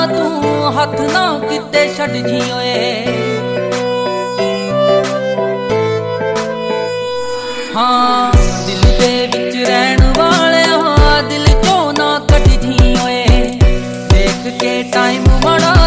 ਤੂੰ ਹੱਥ ਨਾ ਕਿਤੇ ਛੱਡ ਜੀ ਓਏ। ਹਾਂ ਦਿਲ ਦੇ ਵਿੱਚ ਰਹਿਣ ਵਾਲਿਆ, ਦਿਲ ਚੋਂ ਨਾ ਕੱਢ ਜੀ ਓਏ। ਦੇਖ ਕੇ ਟਾਈਮ ਮਾੜਾ